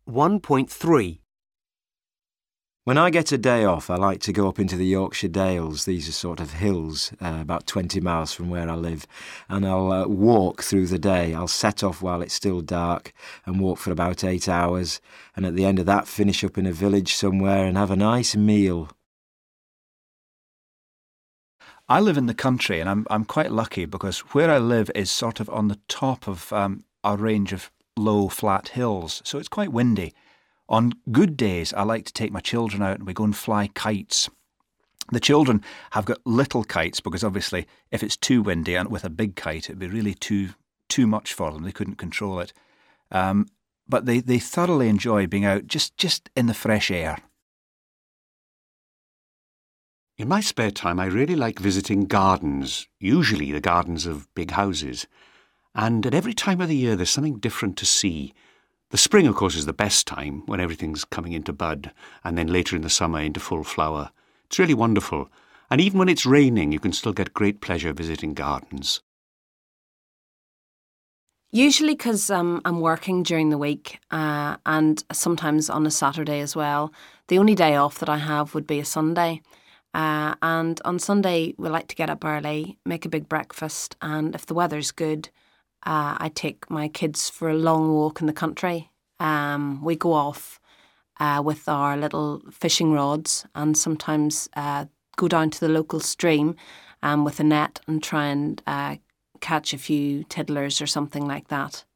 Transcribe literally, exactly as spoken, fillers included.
one point three. When I get a day off, I like to go up into the Yorkshire Dales. These are sort of hills, uh, about twenty miles from where I live, and I'll uh, walk through the day. I'll set off while it's still dark and walk for about eight hours, and at the end of that finish up in a village somewhere and have a nice meal. I live in the country, and I'm I'm quite lucky because where I live is sort of on the top of um, a range of low, flat hills, so it's quite windy. On good days, I like to take my children out and we go and fly kites. The children have got little kites because obviously if it's too windy and with a big kite, it'd be really too too much for them. They couldn't control it. Um, but they, they thoroughly enjoy being out just, just in the fresh air. In my spare time, I really like visiting gardens, usually the gardens of big houses. And at every time of the year, there's something different to see. The spring, of course, is the best time when everything's coming into bud, and then later in the summer into full flower. It's really wonderful. And even when it's raining, you can still get great pleasure visiting gardens. Usually because um, I'm working during the week uh, and sometimes on a Saturday as well. The only day off that I have would be a Sunday. Uh, and on Sunday, we like to get up early, make a big breakfast, and if the weather's good, Uh, I take my kids for a long walk in the country. Um, we go off uh, with our little fishing rods and sometimes uh, go down to the local stream um, with a net and try and uh, catch a few tiddlers or something like that.